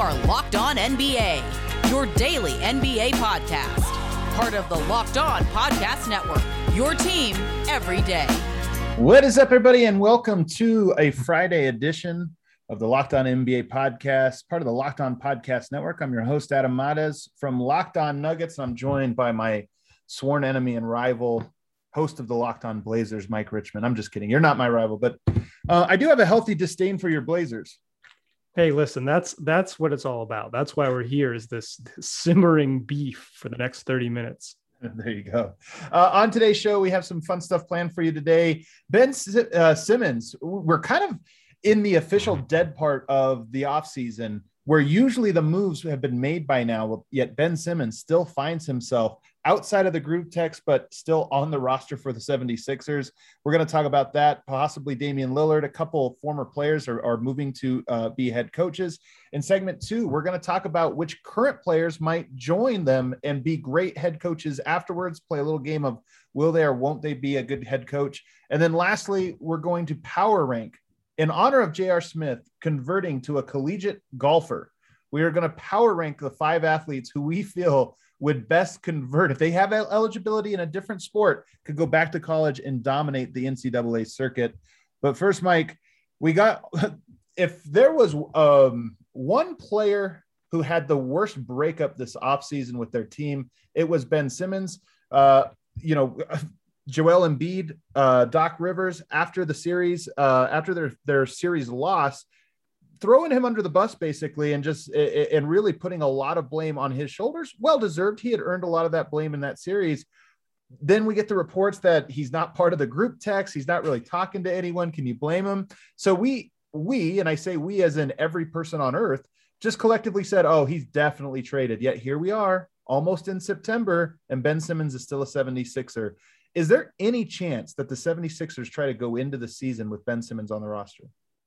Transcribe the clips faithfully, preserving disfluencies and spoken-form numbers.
are Locked On N B A, your daily N B A podcast. Part of the Locked On Podcast Network, your team every day. What is up, everybody, and welcome to a Friday edition of the Locked On N B A podcast, part of the Locked On Podcast Network. I'm your host, Adam Mares from Locked On Nuggets. I'm joined by my sworn enemy and rival, host of the Locked On Blazers, Mike Richman. I'm just kidding. You're not my rival, but uh, I do have a healthy disdain for your Blazers. Hey, listen, that's that's what it's all about. That's why we're here, is this, this simmering beef for the next thirty minutes. There you go. Uh, on today's show, we have some fun stuff planned for you today. Ben uh, Simmons, we're kind of in the official dead part of the offseason, where usually the moves have been made by now, yet Ben Simmons still finds himself outside of the group text, but still on the roster for the seventy-sixers. We're going to talk about that. Possibly Damian Lillard. A couple of former players are, are moving to uh, be head coaches. In segment two, we're going to talk about which current players might join them and be great head coaches afterwards, play a little game of will they or won't they be a good head coach. And then lastly, we're going to power rank in honor of J R. Smith converting to a collegiate golfer. We are going to power rank the five athletes who we feel would best convert, if they have eligibility in a different sport, could go back to college and dominate the N C double A circuit. But first, Mike, we got, if there was um, one player who had the worst breakup this offseason with their team, it was Ben Simmons. Uh, you know, Joel Embiid, uh, Doc Rivers, after the series, uh, after their, their series loss, throwing him under the bus basically, and just and really putting a lot of blame on his shoulders. Well deserved. He had earned a lot of that blame in that series. Then we get the reports that he's not part of the group text. He's not really talking to anyone. Can you blame him? So we, we, and I say we as in every person on earth, just collectively said, oh, he's definitely traded. Yet here we are almost in September, and Ben Simmons is still a seventy-sixer. Is there any chance that the seventy-sixers try to go into the season with Ben Simmons on the roster?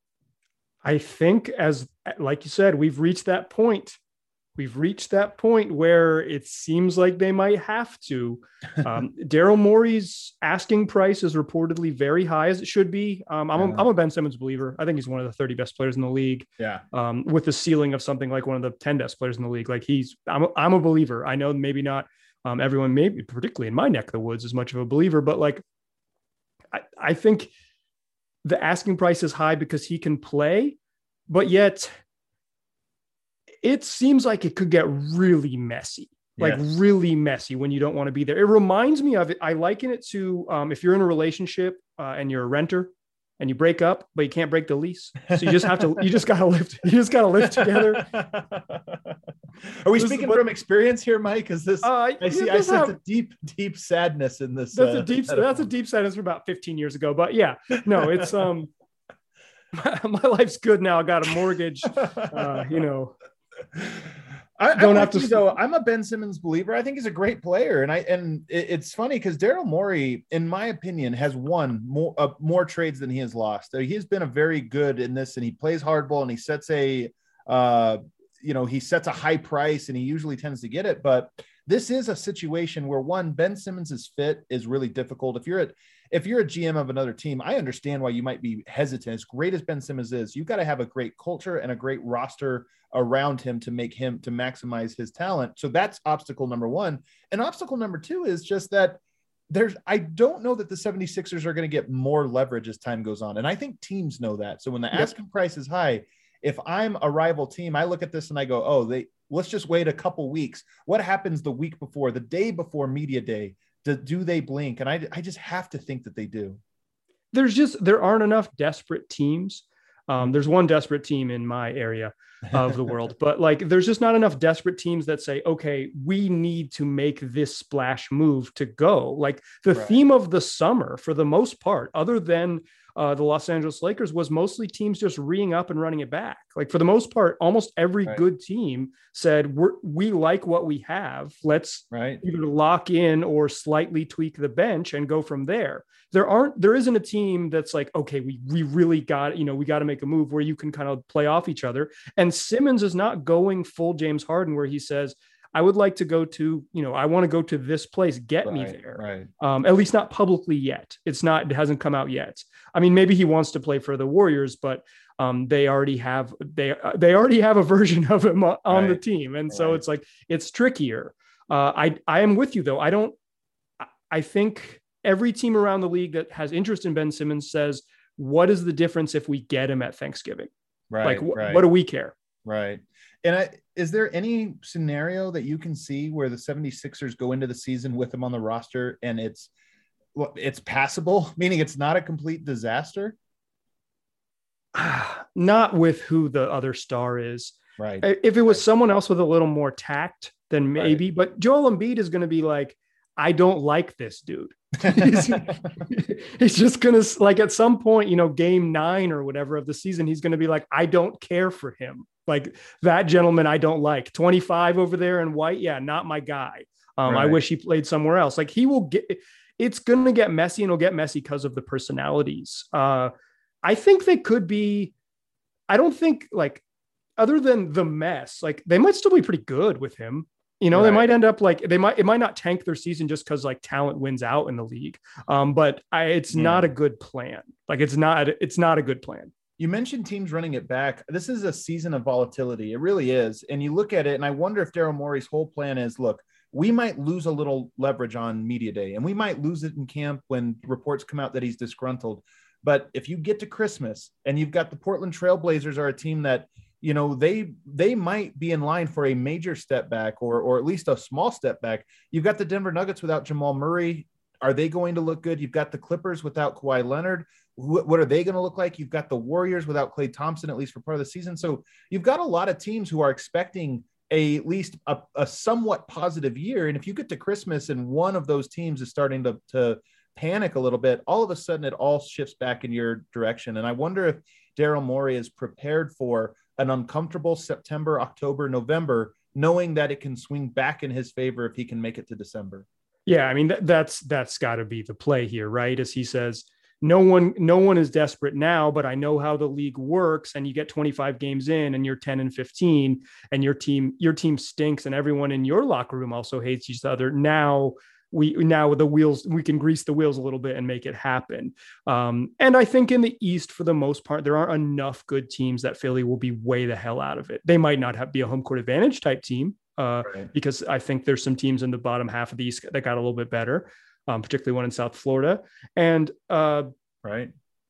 I think, as like you said, we've reached that point. We've reached that point where it seems like they might have to. Um, Daryl Morey's asking price is reportedly very high, as it should be. Um, I'm, a, I'm a Ben Simmons believer. I think he's one of the thirty best players in the league. Yeah. Um, with the ceiling of something like one of the ten best players in the league. Like he's, I'm a, I'm a believer. I know maybe not um, everyone, maybe particularly in my neck of the woods, is much of a believer, but like, I, I think the asking price is high because he can play, but yet it seems like it could get really messy, like yes. really messy when you don't want to be there. It reminds me of it. I liken it to um, if you're in a relationship uh, and you're a renter and you break up, but you can't break the lease. So you just have to, you just got to live, you just got to live together. Are we this speaking what, from experience here, Mike? Is this, uh, I see, I sense have, a deep, deep sadness in this. That's uh, a deep, that's a deep sadness from about fifteen years ago, but yeah, no, it's, um, my, my life's good now. I got a mortgage, uh, you know, I don't have to though. I'm a Ben Simmons believer. I think he's a great player. And I, and it, it's funny because Daryl Morey, in my opinion, has won more, uh, more trades than he has lost. So he's been a very good in this, and he plays hardball, and he sets a, uh, you know, he sets a high price, and he usually tends to get it. But this is a situation where one, Ben Simmons's fit is really difficult. If you're at, if you're a G M of another team, I understand why you might be hesitant. As great as Ben Simmons is, you've got to have a great culture and a great roster around him to make him, to maximize his talent. So that's obstacle number one. And obstacle number two is just that there's, I don't know that the seventy-sixers are going to get more leverage as time goes on. And I think teams know that. So when the yep. asking price is high, if I'm a rival team, I look at this and I go, oh, they, let's just wait a couple weeks. What happens the week before, the day before media day? Do, do they blink? And I, I just have to think that they do. There's just, there aren't enough desperate teams. Um, there's one desperate team in my area of the world, but like, there's just not enough desperate teams that say, okay, we need to make this splash move to go. Like the right. theme of the summer, for the most part, other than uh, the Los Angeles Lakers, was mostly teams just reeing up and running it back. Like for the most part, almost every right. good team said, We're, we like what we have. Let's right. either lock in or slightly tweak the bench and go from there. There aren't, there isn't a team that's like, okay, we, we really got, you know, we got to make a move where you can kind of play off each other. And Simmons is not going full James Harden, where he says, I would like to go to, you know, I want to go to this place, get right, me there. Right. Um, at least not publicly yet. It's not, it hasn't come out yet. I mean, maybe he wants to play for the Warriors, but um, they already have they uh, they already have a version of him on right. the team, and so right. it's like it's trickier. Uh, I I am with you though. I don't. I think every team around the league that has interest in Ben Simmons says, "What is the difference if we get him at Thanksgiving? Right. Like, wh- right. what do we care?" Right. And I, is there any scenario that you can see where the 76ers go into the season with him on the roster and it's it's passable, meaning it's not a complete disaster? Not with who the other star is. Right. If it was right. someone else with a little more tact, then maybe. Right. But Joel Embiid is going to be like, I don't like this dude. he's, he's just going to, like, at some point, you know, game nine or whatever of the season, he's going to be like, I don't care for him. Like, that gentleman I don't like. twenty-five over there in white. Yeah, not my guy. Um, right. I wish he played somewhere else. Like, he will get, it's going to get messy, and it'll get messy because of the personalities. Uh, I think they could be, I don't think, like, other than the mess, like, they might still be pretty good with him. You know, right. they might end up like, they might, it might not tank their season just because like talent wins out in the league. Um, but I, it's yeah. not a good plan. Like, it's not, it's not a good plan. You mentioned teams running it back. This is a season of volatility. It really is. And you look at it, and I wonder if Daryl Morey's whole plan is, look, we might lose a little leverage on media day, and we might lose it in camp when reports come out that he's disgruntled. But if you get to Christmas and you've got the Portland Trail Blazers are a team that, you know, they they might be in line for a major step back or or at least a small step back. You've got the Denver Nuggets without Jamal Murray. Are they going to look good? You've got the Clippers without Kawhi Leonard. What, what are they going to look like? You've got the Warriors without Klay Thompson, at least for part of the season. So you've got a lot of teams who are expecting a, at least a, a somewhat positive year. And if you get to Christmas and one of those teams is starting to, to panic a little bit, all of a sudden it all shifts back in your direction. And I wonder if Daryl Morey is prepared for an uncomfortable September, October, November, knowing that it can swing back in his favor if he can make it to December. Yeah, I mean, that, that's that's got to be the play here, right? As he says, no one no one is desperate now, but I know how the league works, and you get twenty-five games in and you're ten and fifteen and your team your team stinks and everyone in your locker room also hates each other. Now we now the wheels, we can grease the wheels a little bit and make it happen. Um, and I think in the East, for the most part, there aren't enough good teams that Philly will be way the hell out of it. They might not have be a home court advantage type team. Uh, right. Because I think there's some teams in the bottom half of the East that got a little bit better, um, particularly one in South Florida. And uh, right.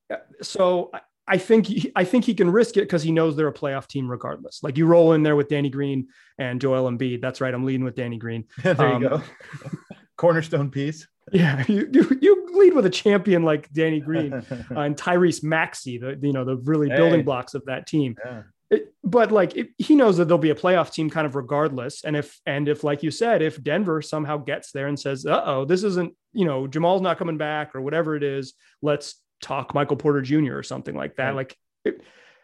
So I think he, I think he can risk it because he knows they're a playoff team regardless. Like, you roll in there with Danny Green and Joel Embiid. That's right. I'm leading with Danny Green. There um, you go. Cornerstone piece. Yeah, you, you you lead with a champion like Danny Green uh, and Tyrese Maxey, the you know the really hey. building blocks of that team. Yeah. It, but like it, he knows that there'll be a playoff team kind of regardless. And if, and if, like you said, if Denver somehow gets there and says, uh oh, this isn't, you know, Jamal's not coming back or whatever it is, let's talk Michael Porter Junior or something like that. Right. Like, it,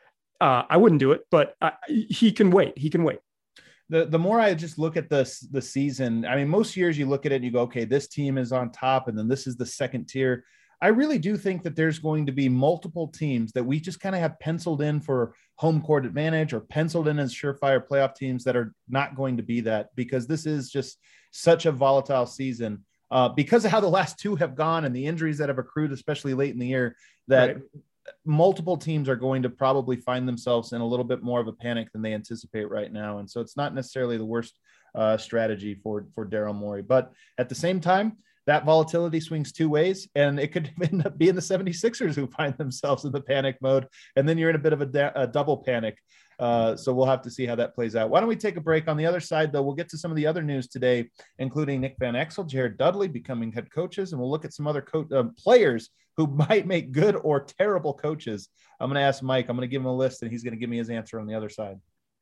uh, I wouldn't do it, but I, he can wait. He can wait. The, the more I just look at this, the season, I mean, most years you look at it and you go, okay, this team is on top and then this is the second tier. I really do think that there's going to be multiple teams that we just kind of have penciled in for home court advantage or penciled in as surefire playoff teams that are not going to be that, because this is just such a volatile season uh, because of how the last two have gone and the injuries that have accrued, especially late in the year, that right. multiple teams are going to probably find themselves in a little bit more of a panic than they anticipate right now. And so it's not necessarily the worst uh, strategy for, for Daryl Morey, but at the same time, that volatility swings two ways, and it could end up being the 76ers who find themselves in the panic mode. And then you're in a bit of a, da- a double panic. Uh, so we'll have to see how that plays out. Why don't we take a break? On the other side, though, we'll get to some of the other news today, including Nick Van Exel, Jared Dudley becoming head coaches, and we'll look at some other co- uh, players who might make good or terrible coaches. I'm going to ask Mike, I'm going to give him a list, and he's going to give me his answer on the other side.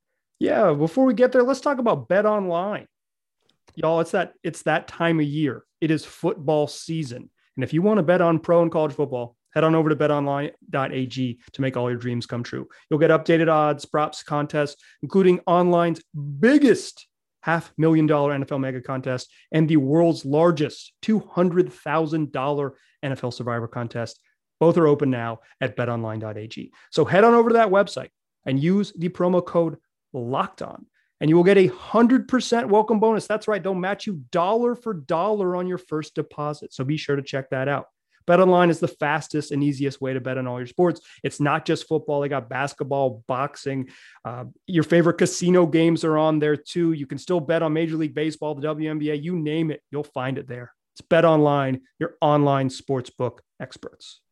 Yeah. Before we get there, let's talk about Bet Online. Y'all, it's that it's that time of year. It is football season. And if you want to bet on pro and college football, head on over to bet online dot a g to make all your dreams come true. You'll get updated odds, props, contests, including online's biggest half million dollar N F L mega contest and the world's largest two hundred thousand dollars N F L survivor contest. Both are open now at bet online dot a g. So head on over to that website and use the promo code LOCKEDON. And you will get a one hundred percent welcome bonus. That's right. They'll match you dollar for dollar on your first deposit. So be sure to check that out. BetOnline is the fastest and easiest way to bet on all your sports. It's not just football. They got basketball, boxing, uh, your favorite casino games are on there too. You can still bet on Major League Baseball, the W N B A, you name it, you'll find it there. It's BetOnline, your online sportsbook experts.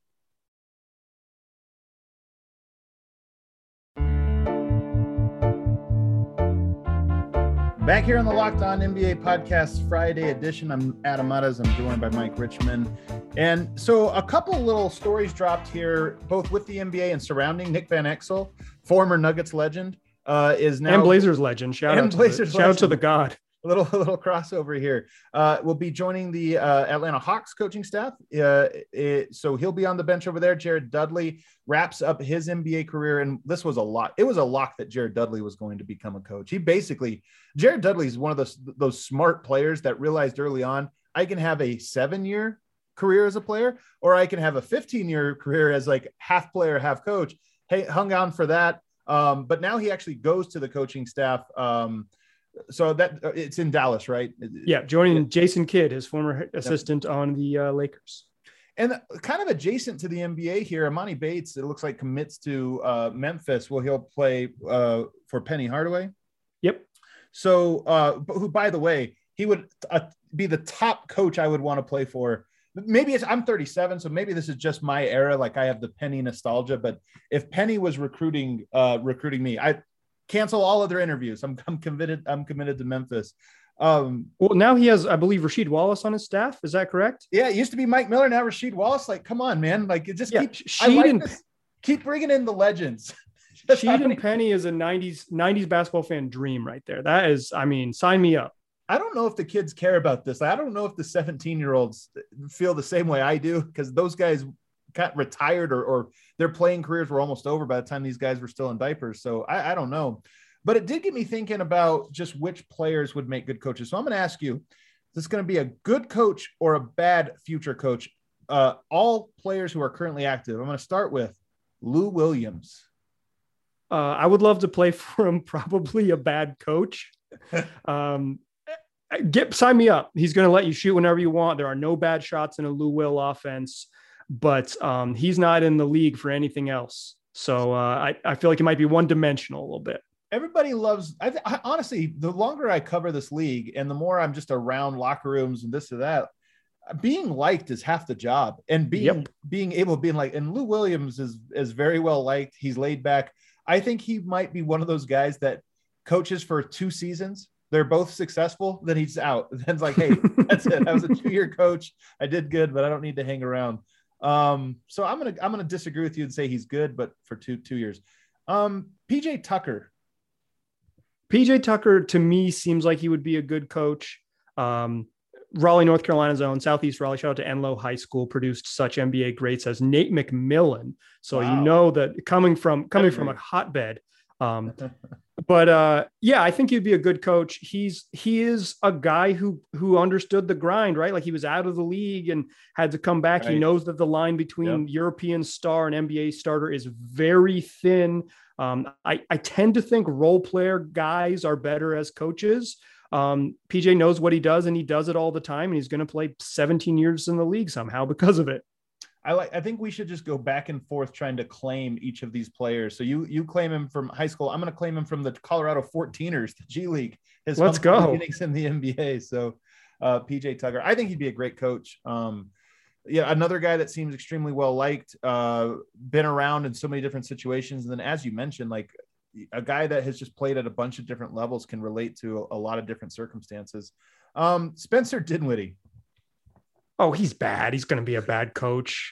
Back here on the Locked On N B A Podcast Friday edition, I'm Adam Mares. I'm joined by Mike Richman. And so a couple little stories dropped here, both with the N B A and surrounding Nick Van Exel, former Nuggets legend, uh, is now... And Blazers legend. Shout, out to, Blazers the, shout out to the God. A little, a little crossover here. Uh, will be joining the uh, Atlanta Hawks coaching staff. Uh, it, so he'll be on the bench over there. Jared Dudley wraps up his N B A career. And this was a lot. It was a lock that Jared Dudley was going to become a coach. He basically, Jared Dudley is one of those, those smart players that realized early on, I can have a seven year career as a player, or I can have a fifteen year career as like half player, half coach. Hey, hung on for that. Um, but now he actually goes to the coaching staff. Um, So that it's in Dallas, right? Yeah. Joining Jason Kidd, his former assistant yep. on the uh, Lakers. And kind of adjacent to the N B A here, Amani Bates, it looks like commits to uh, Memphis. Well, he'll play uh, for Penny Hardaway. Yep. So uh, who, by the way, he would uh, be the top coach I would want to play for. Maybe it's, I'm thirty-seven, so maybe this is just my era. Like I have the Penny nostalgia, but if Penny was recruiting, uh, recruiting me, I cancel all other interviews. I'm, I'm committed. I'm committed to Memphis. Um, well, now he has, I believe, Rasheed Wallace on his staff. Is that correct? Yeah. It used to be Mike Miller. Now Rasheed Wallace. Like, come on, man. Like it just yeah, keep, I like and, this. Keep bringing in the legends. Sheed and Penny is a nineties, nineties basketball fan dream right there. That is, I mean, sign me up. I don't know if the kids care about this. I don't know if the seventeen year olds feel the same way I do, because those guys got retired or, or their playing careers were almost over by the time these guys were still in diapers. So I, I don't know, but it did get me thinking about just which players would make good coaches. So I'm going to ask you, is this going to be a good coach or a bad future coach? Uh, all players who are currently active. I'm going to start with Lou Williams. Uh, I would love to play for him. Probably a bad coach. um, get sign me up. He's going to let you shoot whenever you want. There are no bad shots in a Lou Will offense. But um, he's not in the league for anything else. So uh, I, I feel like it might be one-dimensional a little bit. Everybody loves I, th- I honestly, the longer I cover this league and the more I'm just around locker rooms and this or that, being liked is half the job. And being yep. being able to be like, and Lou Williams is, is very well liked. He's laid back. I think he might be one of those guys that coaches for two seasons. They're both successful. Then he's out. Then it's like, hey, that's it. I was a two-year coach. I did good, but I don't need to hang around. Um, so I'm going to, I'm going to disagree with you and say he's good, but for two, two years. Um, P J Tucker. P J Tucker to me seems like he would be a good coach. Um, Raleigh, North Carolina's own, Southeast Raleigh, shout out to Enloe High School, produced such N B A greats as Nate McMillan. So wow. you know that coming from, coming from a hotbed, um, But uh, yeah, I think he'd be a good coach. He's he is a guy who who understood the grind, right? Like he was out of the league and had to come back. Right. He knows that the line between yep. European star and N B A starter is very thin. Um, I, I tend to think role player guys are better as coaches. Um, P J knows what he does, and he does it all the time. And he's going to play seventeen years in the league somehow because of it. I like. I think we should just go back and forth trying to claim each of these players. So you you claim him from high school. I'm going to claim him from the Colorado fourteeners, the G League. His Let's go. Beginnings in the N B A. So uh, P J Tucker, I think he'd be a great coach. Um, yeah, another guy that seems extremely well liked. Uh, been around in so many different situations, and then as you mentioned, like a guy that has just played at a bunch of different levels can relate to a, a lot of different circumstances. Um, Spencer Dinwiddie. Oh, he's bad. He's going to be a bad coach.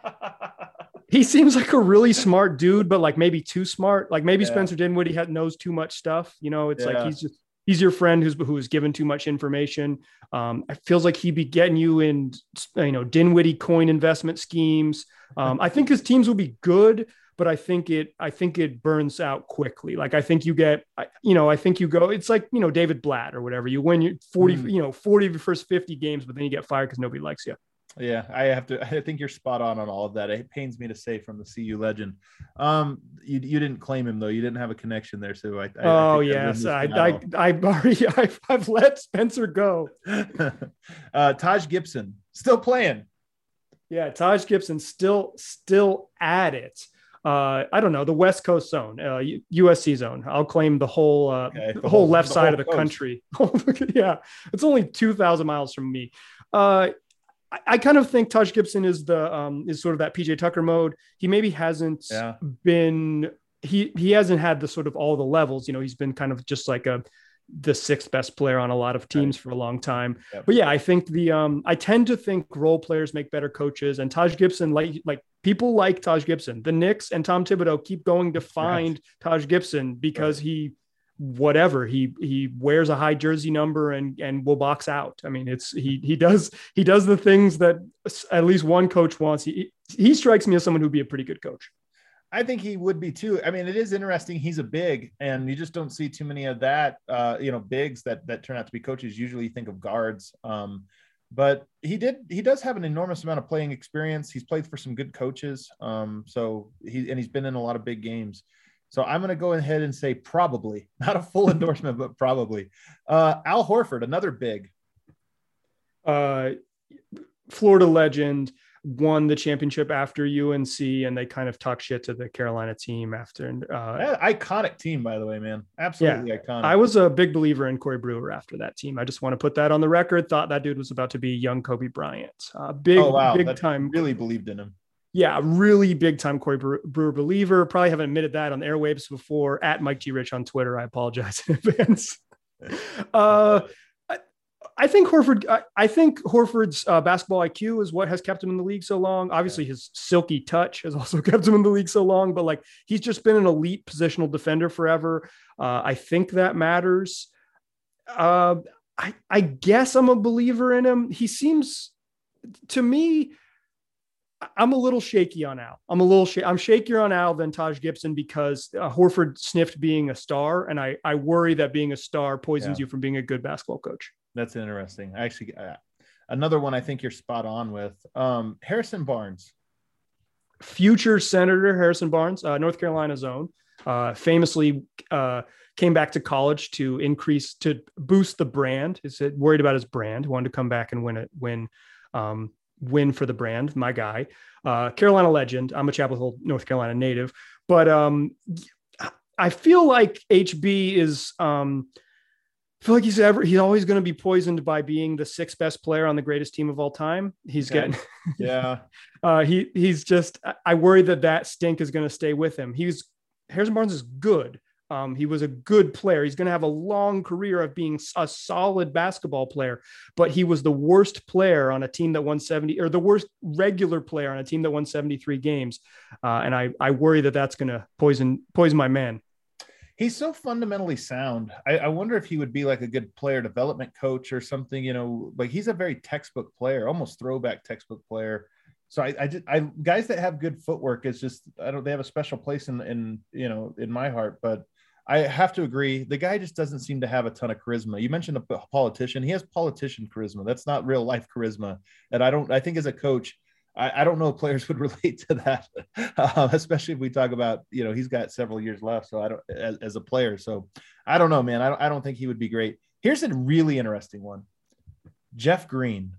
He seems like a really smart dude, but like maybe too smart. Like maybe yeah. Spencer Dinwiddie had, knows too much stuff. You know, it's yeah. like he's just he's your friend who's who's given too much information. Um, it feels like he'd be getting you in, you know, Dinwiddie coin investment schemes. Um, I think his teams will be good, but I think it I think it burns out quickly. Like I think you get, you know, I think you go. It's like, you know, David Blatt or whatever. You win your forty, mm. you know, forty of your first fifty games, but then you get fired because nobody likes you. Yeah, I have to. I think you're spot on on all of that. It pains me to say from the C U legend. Um, you you didn't claim him though. You didn't have a connection there, so I. I oh I yes, I I, I I've already I've, I've let Spencer go. uh, Taj Gibson still playing. Yeah, Taj Gibson still still at it. Uh, I don't know, the West Coast zone, uh, U S C zone. I'll claim the whole uh, okay, the, the whole, whole left the side whole of the coast. country. Yeah, it's only two thousand miles from me. Uh, I, I kind of think Taj Gibson is the um, is sort of that P J Tucker mode. He maybe hasn't Yeah. been he he hasn't had the sort of all the levels. You know, he's been kind of just like a the sixth best player on a lot of teams right. for a long time. Yep. But yeah, I think the, um, I tend to think role players make better coaches, and Taj Gibson, like, like people like Taj Gibson, the Knicks and Tom Thibodeau keep going to find right. Taj Gibson because right. he, whatever, he, he wears a high jersey number and, and will box out. I mean, it's, he, he does, he does the things that at least one coach wants. He, he strikes me as someone who'd be a pretty good coach. I think he would be too. I mean, it is interesting. He's a big, and you just don't see too many of that, uh, you know, bigs that, that turn out to be coaches. Usually you think of guards. Um, but he did, he does have an enormous amount of playing experience. He's played for some good coaches. Um, so he, and he's been in a lot of big games. So I'm going to go ahead and say probably, not a full endorsement, but probably. Uh, Al Horford, another big. Uh, Florida legend. Won the championship after U N C, and they kind of talk shit to the Carolina team after. Uh, iconic team, by the way, man. Absolutely yeah, iconic. I was a big believer in Corey Brewer after that team. I just want to put that on the record. Thought that dude was about to be young Kobe Bryant. Uh, big, oh, wow. big that time. Really believed in him. Yeah, really big time Corey Brewer believer. Probably haven't admitted that on the airwaves before. At Mike G. Rich on Twitter. I apologize in advance. uh, I think Horford, I, I think Horford's uh, basketball I Q is what has kept him in the league so long. Obviously his silky touch has also kept him in the league so long, but like, he's just been an elite positional defender forever. Uh, I think that matters. Uh, I, I guess I'm a believer in him. He seems to me, I'm a little shaky on Al. I'm a little, sh- I'm shakier on Al than Taj Gibson because uh, Horford sniffed being a star. And I, I worry that being a star poisons yeah. you from being a good basketball coach. That's interesting. I actually, uh, another one I think you're spot on with. Um, Harrison Barnes. Future Senator Harrison Barnes, uh, North Carolina's own, uh, famously uh, came back to college to increase, to boost the brand. He's worried about his brand, wanted to come back and win it, win, um, win for the brand. My guy, uh, Carolina legend. I'm a Chapel Hill, North Carolina native, but um, I feel like H B is, um, I feel like he's ever, he's always going to be poisoned by being the sixth best player on the greatest team of all time. He's okay. getting, yeah. uh, he, he's just, I worry that that stink is going to stay with him. He's Harrison Barnes is good. Um, he was a good player. He's going to have a long career of being a solid basketball player, but he was the worst player on a team that won seventy or the worst regular player on a team that won seventy-three games. Uh, and I, I worry that that's going to poison, poison my man. He's so fundamentally sound. I, I wonder if he would be like a good player development coach or something, you know, like he's a very textbook player, almost throwback textbook player. So I, I just, I guys that have good footwork is just, I don't, they have a special place in, in, you know, in my heart, but I have to agree. The guy just doesn't seem to have a ton of charisma. You mentioned a politician. He has politician charisma. That's not real life charisma. And I don't, I think as a coach, I, I don't know if players would relate to that, uh, especially if we talk about, you know, he's got several years left. So I don't, as, as a player. So I don't know, man. I don't, I don't think he would be great. Here's a really interesting one. Jeff Green.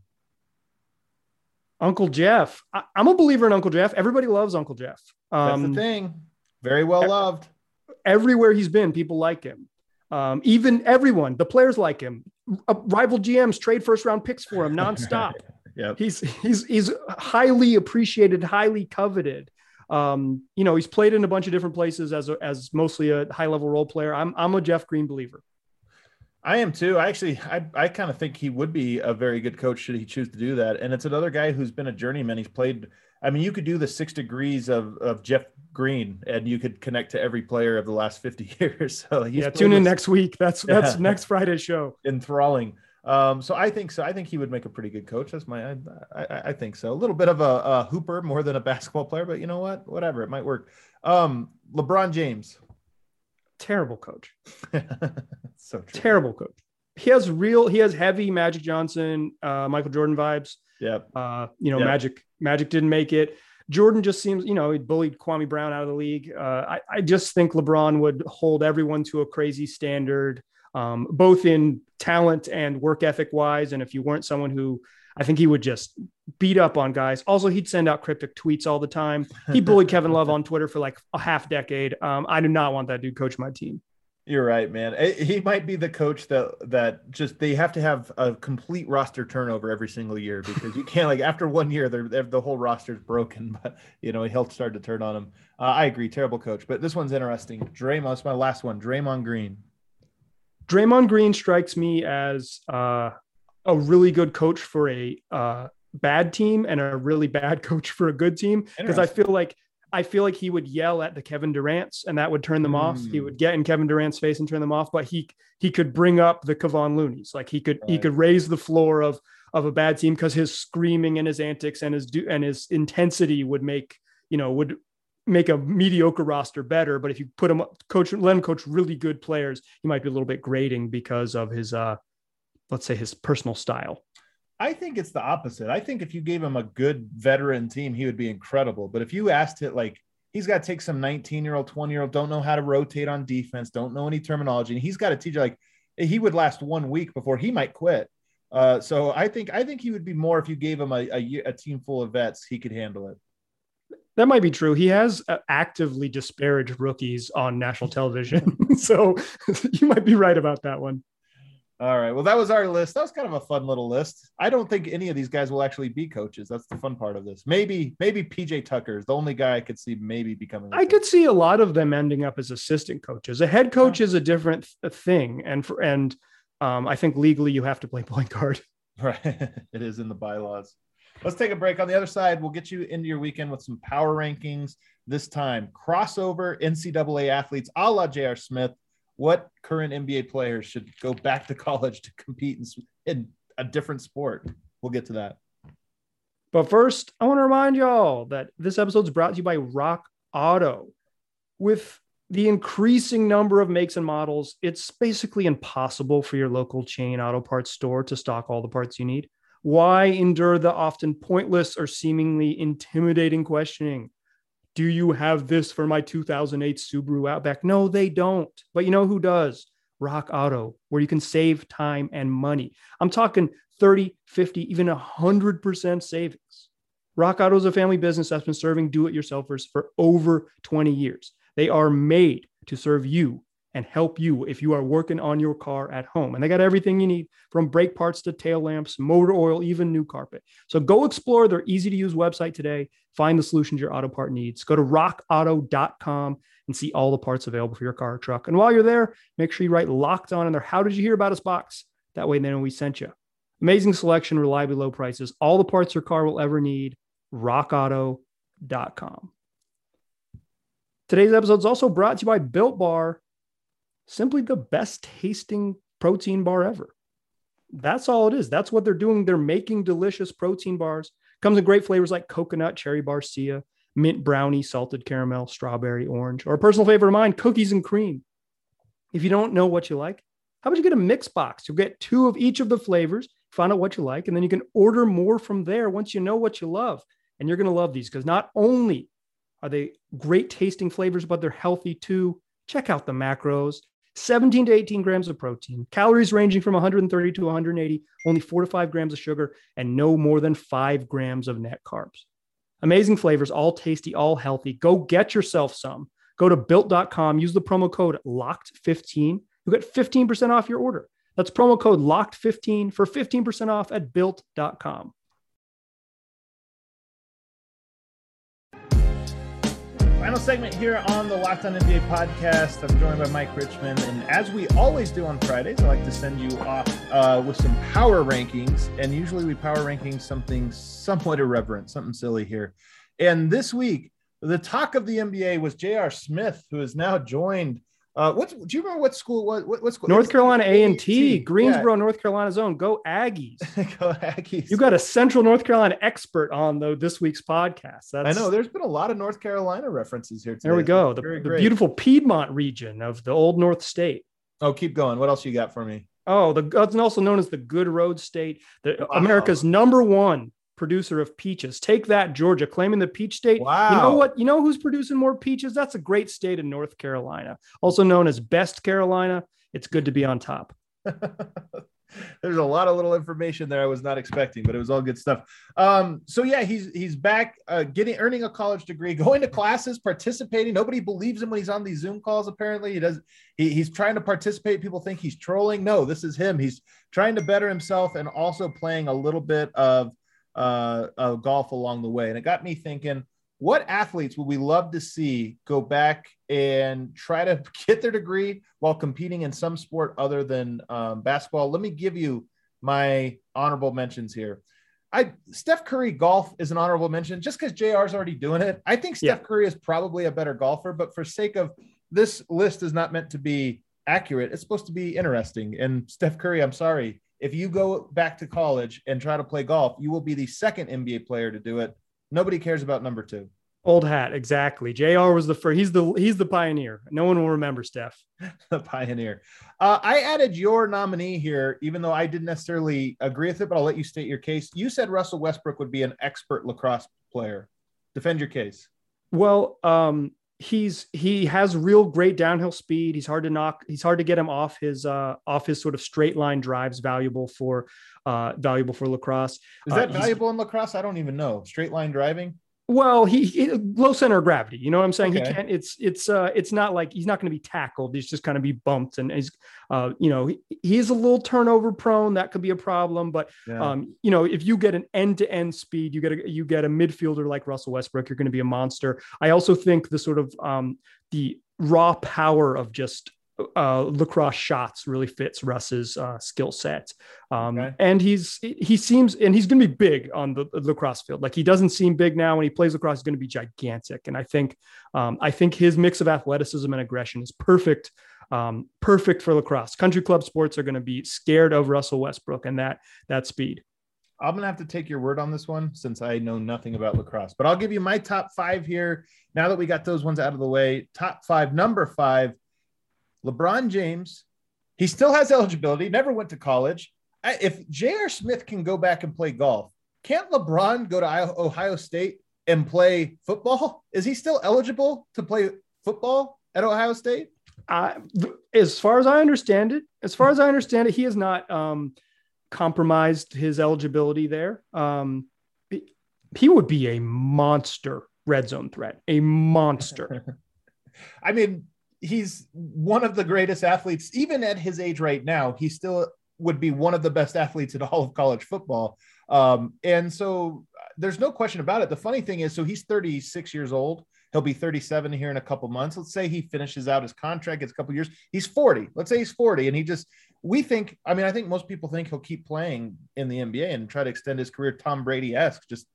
Uncle Jeff. I, I'm a believer in Uncle Jeff. Everybody loves Uncle Jeff. Um, That's the thing. Very well loved. Everywhere he's been, people like him. Um, even everyone, the players like him. Uh, rival G Ms trade first round picks for him nonstop. Yep. He's he's he's highly appreciated, highly coveted. Um, you know, he's played in a bunch of different places as a, as mostly a high level role player. I'm I'm a Jeff Green believer. I am too. I actually I I kind of think he would be a very good coach should he choose to do that. And it's another guy who's been a journeyman. He's played. I mean, you could do the six degrees of of Jeff Green, and you could connect to every player of the last fifty years. So he's yeah, tune in next week. That's that's yeah. next Friday's show. Enthralling. Um, so I think so. I think he would make a pretty good coach. That's my, I, I, I think so. A little bit of a, a hooper more than a basketball player, but you know what? Whatever, it might work. Um, LeBron James, terrible coach. So true. Terrible coach. He has real. He has heavy Magic Johnson, uh, Michael Jordan vibes. Yep. Uh, you know, yep. Magic. Magic didn't make it. Jordan just seems, you know, he bullied Kwame Brown out of the league. Uh, I, I just think LeBron would hold everyone to a crazy standard. Um, both in talent and work ethic wise. And if you weren't someone who I think he would just beat up on guys. Also, he'd send out cryptic tweets all the time. He bullied Kevin Love on Twitter for like a half decade. Um, I do not want that dude coach my team. You're right, man. He might be the coach that that just they have to have a complete roster turnover every single year, because you can't, like, after one year, they're, they're the whole roster's broken. But you know, he'll start to turn on him. Uh, I agree, terrible coach. But this one's interesting. Draymond, that's my last one. Draymond Green. Draymond Green strikes me as uh, a really good coach for a uh, bad team and a really bad coach for a good team, because I feel like. I feel like he would yell at the Kevin Durant's and that would turn them mm. off. He would get in Kevin Durant's face and turn them off, but he, he could bring up the Kevon Looney's. Like he could, right. he could raise the floor of, of a bad team, because his screaming and his antics and his, and his intensity would make, you know, would make a mediocre roster better. But if you put him coach, let him coach really good players, he might be a little bit grating because of his, uh, let's say his personal style. I think it's the opposite. I think if you gave him a good veteran team, he would be incredible. But if you asked it, like, he's got to take some nineteen year old, twenty year old, don't know how to rotate on defense, don't know any terminology. And he's got to teach, like, he would last one week before he might quit. Uh, so I think, I think he would be more, if you gave him a, a, a team full of vets, he could handle it. That might be true. He has uh, actively disparaged rookies on national television. So you might be right about that one. All right. Well, that was our list. That was kind of a fun little list. I don't think any of these guys will actually be coaches. That's the fun part of this. Maybe, maybe P J Tucker is the only guy I could see maybe becoming. I could see a lot of them ending up as assistant coaches. A head coach yeah. is a different th- thing. And for, and um, I think legally you have to play point guard. Right. It is in the bylaws. Let's take a break. On the other side, we'll get you into your weekend with some power rankings. This time, crossover N C double A athletes a la J R. Smith. What current N B A players should go back to college to compete in, in a different sport? We'll get to that. But first, I want to remind y'all that this episode is brought to you by Rock Auto. With the increasing number of makes and models, it's basically impossible for your local chain auto parts store to stock all the parts you need. Why endure the often pointless or seemingly intimidating questioning? Do you have this for my two thousand eight Subaru Outback? No, they don't. But you know who does? Rock Auto, where you can save time and money. I'm talking thirty, fifty, even one hundred percent savings. Rock Auto is a family business that's been serving do-it-yourselfers for over twenty years. They are made to serve you and help you if you are working on your car at home. And they got everything you need, from brake parts to tail lamps, motor oil, even new carpet. So go explore their easy-to-use website today. Find the solutions your auto part needs. Go to rock auto dot com and see all the parts available for your car or truck. And while you're there, make sure you write Locked On in their How Did You Hear About Us box. That way they know we sent you. Amazing selection, reliably low prices, all the parts your car will ever need. rock auto dot com. Today's episode is also brought to you by Built Bar. Simply the best tasting protein bar ever. That's all it is. That's what they're doing. They're making delicious protein bars. Comes in great flavors like coconut, cherry barcia, mint brownie, salted caramel, strawberry, orange, or a personal favorite of mine, cookies and cream. If you don't know what you like, how about you get a mix box? You'll get two of each of the flavors, find out what you like, and then you can order more from there once you know what you love. And you're going to love these, because not only are they great tasting flavors, but they're healthy too. Check out the macros. seventeen to eighteen grams of protein, calories ranging from one hundred thirty to one hundred eighty, only four to five grams of sugar, and no more than five grams of net carbs. Amazing flavors, all tasty, all healthy. Go get yourself some. Go to built dot com, use the promo code locked fifteen. You'll get fifteen percent off your order. That's promo code locked fifteen for fifteen percent off at built dot com. Final segment here on the Locked On N B A podcast. I'm joined by Mike Richmond, and as we always do on Fridays, I like to send you off uh, with some power rankings, and usually we power ranking something somewhat irreverent, something silly here. And this week, the talk of the N B A was J R. Smith, who is now joined. Uh, what do you remember what school was? What, what school? North Carolina A and T, Greensboro, yeah. North Carolina's own. Go Aggies. Go Aggies. You got a Central North Carolina expert on the this week's podcast. That's, I know there's been a lot of North Carolina references here today. There we go. The, the beautiful Piedmont region of the old North State. Oh, keep going. What else you got for me? Oh, the it's also known as the Good Road State, the, wow. America's number one producer of peaches. Take that, Georgia, claiming the peach state. Wow. You know what? You know who's producing more peaches? That's a great state in North Carolina, also known as Best Carolina. It's good to be on top. There's a lot of little information there I was not expecting, but it was all good stuff. Um, so yeah, he's he's back, uh, getting earning a college degree, going to classes, participating. Nobody believes him when he's on these Zoom calls. Apparently, he does. He, he's trying to participate. People think he's trolling. No, this is him. He's trying to better himself and also playing a little bit of uh, uh, golf along the way. And it got me thinking, what athletes would we love to see go back and try to get their degree while competing in some sport other than um, basketball? Let me give you my honorable mentions here. I Steph Curry golf is an honorable mention just because J R is already doing it. I think Steph yeah. Curry is probably a better golfer, but for sake of this list is not meant to be accurate. It's supposed to be interesting. And Steph Curry, I'm sorry, if you go back to college and try to play golf, you will be the second N B A player to do it. Nobody cares about number two. Old hat, exactly. J R was the first. He's the he's the pioneer. No one will remember Steph. The pioneer. Uh, I added your nominee here, even though I didn't necessarily agree with it, but I'll let you state your case. You said Russell Westbrook would be an expert lacrosse player. Defend your case. Well, um, he's he has real great downhill speed. He's hard to knock. He's hard to get him off his uh, off his sort of straight line drives. Valuable for uh, valuable for lacrosse. Is that uh, valuable in lacrosse? I don't even know. Straight line driving. Well, he, he low center of gravity. You know what I'm saying? Okay. He can't. It's it's uh it's not like he's not going to be tackled. He's just kind of be bumped, and he's uh you know he, he is a little turnover prone. That could be a problem. But yeah. um you know if you get an end to end speed, you get a you get a midfielder like Russell Westbrook, you're going to be a monster. I also think the sort of um the raw power of just uh, lacrosse shots really fits Russ's uh, skill set. Um, okay. And he's, he seems, and he's going to be big on the, the lacrosse field. Like he doesn't seem big now. When he plays lacrosse, he's going to be gigantic. And I think, um, I think his mix of athleticism and aggression is perfect. Um, perfect for lacrosse. Country club sports are going to be scared of Russell Westbrook and that, that speed. I'm going to have to take your word on this one since I know nothing about lacrosse, but I'll give you my top five here. Now that we got those ones out of the way, top five, number five, LeBron James. He still has eligibility, never went to college. I, if J R. Smith can go back and play golf, can't LeBron go to Ohio State and play football? Is he still eligible to play football at Ohio State? Uh, as far as I understand it, as far as I understand it, he has not um, compromised his eligibility there. Um, he would be a monster red zone threat, a monster. I mean, he's one of the greatest athletes, even at his age right now. He still would be one of the best athletes in all of college football. Um, and so there's no question about it. The funny thing is, so he's thirty-six years old. He'll be thirty-seven here in a couple months. Let's say he finishes out his contract, gets a couple years. He's forty. Let's say he's forty. And he just, we think, I mean, I think most people think he'll keep playing in the N B A and try to extend his career Tom Brady-esque, just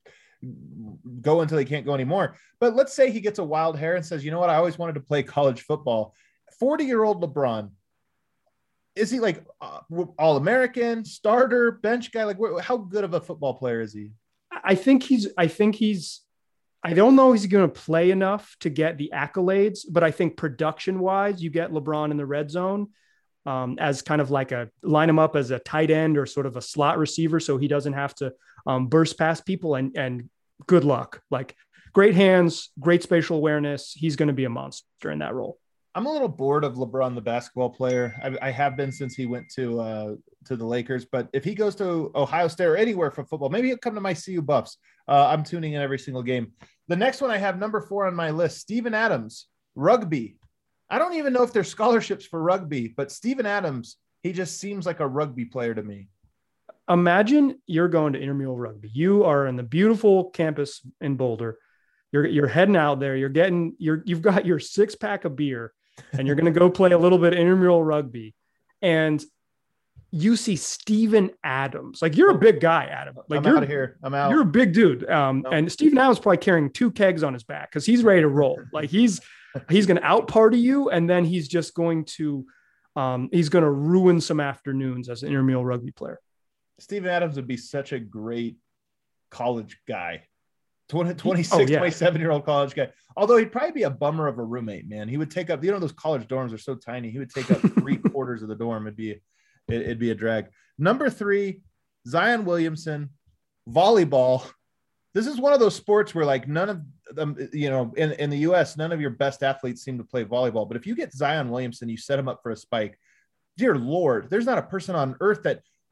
go until he can't go anymore. But let's say he gets a wild hair and says, you know what, I always wanted to play college football. forty-year-old LeBron, is he like uh, all-American, starter, bench guy? Like, wh- how good of a football player is he? I think he's, I think he's, I don't know if he's going to play enough to get the accolades, but I think production-wise, you get LeBron in the red zone um, as kind of like a line him up as a tight end or sort of a slot receiver, so he doesn't have to um, burst past people. And and good luck, like great hands, great spatial awareness. He's going to be a monster in that role. I'm a little bored of LeBron, the basketball player. I, I have been since he went to uh, to the Lakers. But if he goes to Ohio State or anywhere for football, maybe he'll come to my C U Buffs. Uh, I'm tuning in every single game. The next one I have, number four on my list, Steven Adams, rugby. I don't even know if there's scholarships for rugby, but Steven Adams, he just seems like a rugby player to me. Imagine you're going to intramural rugby. You are in the beautiful campus in Boulder. You're you're heading out there. You're getting you're you've got your six pack of beer, and you're going to go play a little bit of intramural rugby, and you see Steven Adams. Like, you're a big guy, Adam. Like, I'm you're out of here. I'm out. You're a big dude. Um, nope. And Steven Adams probably carrying two kegs on his back because he's ready to roll. Like, he's he's going to out party you, and then he's just going to um, he's going to ruin some afternoons as an intramural rugby player. Steven Adams would be such a great college guy. twenty, twenty-six, oh, yeah. twenty-seven year old college guy. Although he'd probably be a bummer of a roommate, man. He would take up, you know, those college dorms are so tiny. He would take up three quarters of the dorm. It'd be, it, it'd be a drag. Number three, Zion Williamson, volleyball. This is one of those sports where, like, none of them, you know, in, in the U S, none of your best athletes seem to play volleyball. But if you get Zion Williamson, you set him up for a spike. Dear Lord, there's not a person on earth that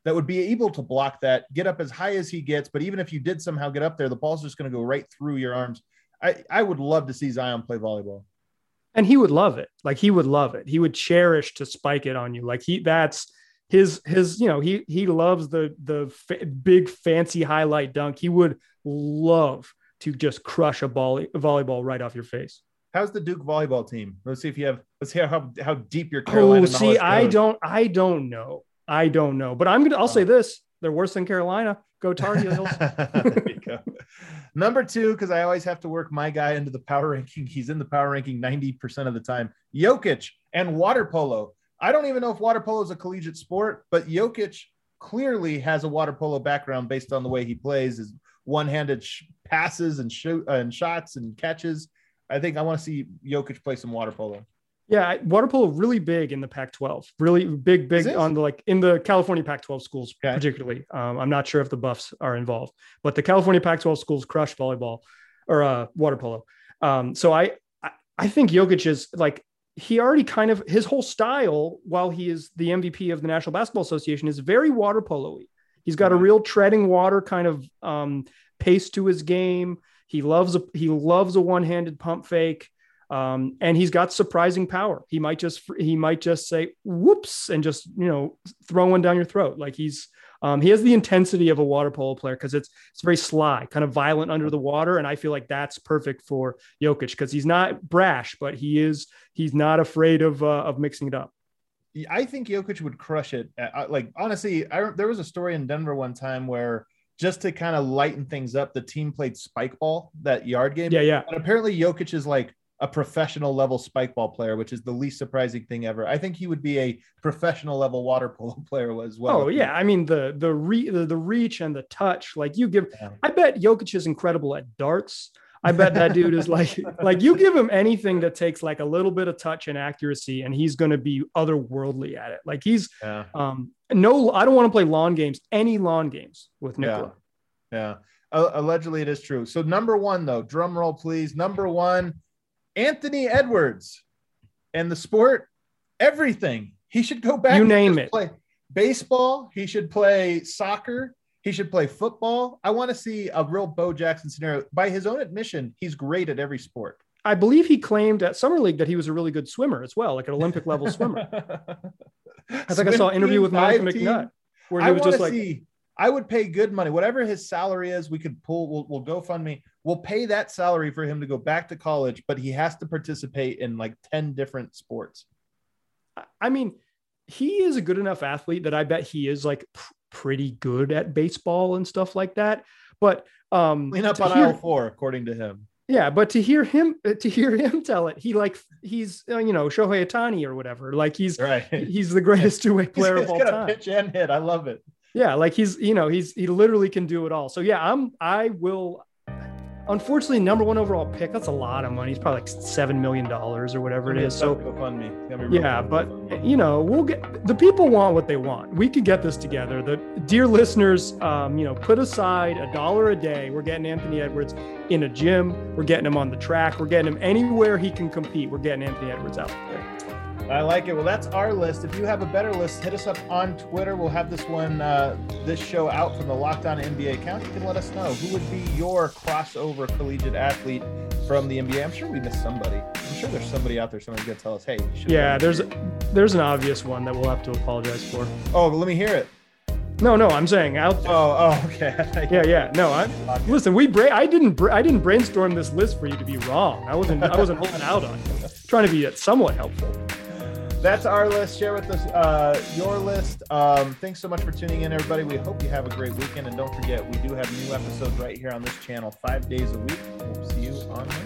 that would be able to block that, get up as high as he gets. But even if you did somehow get up there, the ball's just going to go right through your arms. I, I would love to see Zion play volleyball. And he would love it. Like he would love it. He would cherish to spike it on you. Like he, that's his, his, you know, he, he loves the, the fa- big fancy highlight dunk. He would love to just crush a ball, a volleyball right off your face. How's the Duke volleyball team? Let's see if you have, let's hear how, how deep your Carolina Oh, see, goes. I don't, I don't know. I don't know, but I'm going to, I'll oh. say this. They're worse than Carolina. Go Tar Heels. There you go. Number two, because I always have to work my guy into the power ranking. He's in the power ranking ninety percent of the time. Jokic and water polo. I don't even know if water polo is a collegiate sport, but Jokic clearly has a water polo background based on the way he plays, his one-handed sh- passes and shoot uh, and shots and catches. I think I want to see Jokic play some water polo. Yeah, water polo really big in the Pac twelve, really big, big on the like in the California Pac twelve schools, okay. particularly. Um, I'm not sure if the Buffs are involved, but the California Pac twelve schools crush volleyball or uh, water polo. Um, so I, I, I think Jokic is like he already kind of his whole style, while he is the M V P of the National Basketball Association, is very water polo-y. He's got a real treading water kind of um, pace to his game. He loves a he loves a one-handed pump fake. Um, and he's got surprising power. He might just, he might just say, whoops, and just, you know, throw one down your throat. Like he's, um, he has the intensity of a water polo player. Cause it's, it's very sly, kind of violent under the water. And I feel like that's perfect for Jokic. Cause he's not brash, but he is, he's not afraid of, uh, of mixing it up. I think Jokic would crush it. Like, honestly, I, there was a story in Denver one time where just to kind of lighten things up, the team played spike ball, that yard game. Yeah. Yeah. And apparently Jokic is like a professional level spike ball player, which is the least surprising thing ever. I think he would be a professional level water polo player as well. Oh yeah. I mean, the, the, re, the, the reach and the touch, like you give, yeah. I bet Jokic is incredible at darts. I bet that dude is like, like you give him anything that takes like a little bit of touch and accuracy, and he's going to be otherworldly at it. Like he's, yeah. um, no, I don't want to play lawn games, any lawn games with Nikola. Yeah. yeah. Uh, allegedly it is true. So number one though, drum roll, please. Number one, Anthony Edwards and the sport, everything. He should go back. You name it. Play baseball. He should play soccer. He should play football. I want to see a real Bo Jackson scenario. By his own admission, he's great at every sport. I believe he claimed at Summer League that he was a really good swimmer as well, like an Olympic level swimmer. I think I saw an interview with Monica McNutt where he was just like, see, I would pay good money. Whatever his salary is, we could pull, we'll, we'll GoFundMe. We'll pay that salary for him to go back to college, but he has to participate in like ten different sports. I mean, he is a good enough athlete that I bet he is like pr- pretty good at baseball and stuff like that. But um, clean up on hear, aisle four, according to him. Yeah, but to hear him to hear him tell it, he like he's uh, you know Shohei Ohtani or whatever. Like he's right. he's the greatest two way player he's, of all he's time. Pitch and hit. I love it. Yeah, like he's you know he's he literally can do it all. So yeah, I'm I will. Unfortunately, number one overall pick, that's a lot of money. It's probably like seven million dollars or whatever it is. So fund me. Yeah, but you know, we'll get the people want what they want. We could get this together. The dear listeners, um, you know, put aside a dollar a day. We're getting Anthony Edwards in a gym. We're getting him on the track. We're getting him anywhere he can compete. We're getting Anthony Edwards out there. I like it. Well, that's our list. If you have a better list, hit us up on Twitter. We'll have this one, uh, this show out from the Locked On N B A account. You can let us know who would be your crossover collegiate athlete from the N B A. I'm sure we missed somebody. I'm sure there's somebody out there. Somebody's going to tell us, hey. You yeah, there's there's an obvious one that we'll have to apologize for. Oh, let me hear it. No, no, I'm saying out there. Oh, oh, okay. yeah, yeah. No, I listen. We bra- I didn't. Bra- I didn't brainstorm this list for you to be wrong. I wasn't. I wasn't holding out on you. I'm trying to be somewhat helpful. That's our list. Share with us uh, your list. Um, thanks so much for tuning in, everybody. We hope you have a great weekend. And don't forget, we do have new episodes right here on this channel five days a week. We'll see you on Monday.